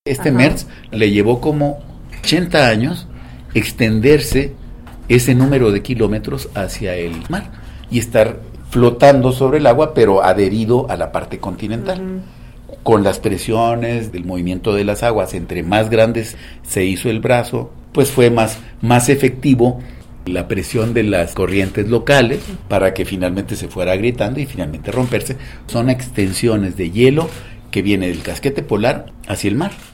Este MERS le llevó como 80 años extenderse ese número de kilómetros hacia el mar y estar flotando sobre el agua, pero adherido a la parte continental. Con las presiones del movimiento de las aguas, entre más grandes se hizo el brazo, pues fue más efectivo la presión de las corrientes locales para que finalmente se fuera agrietando y finalmente romperse. Son extensiones de hielo que viene del casquete polar hacia el mar.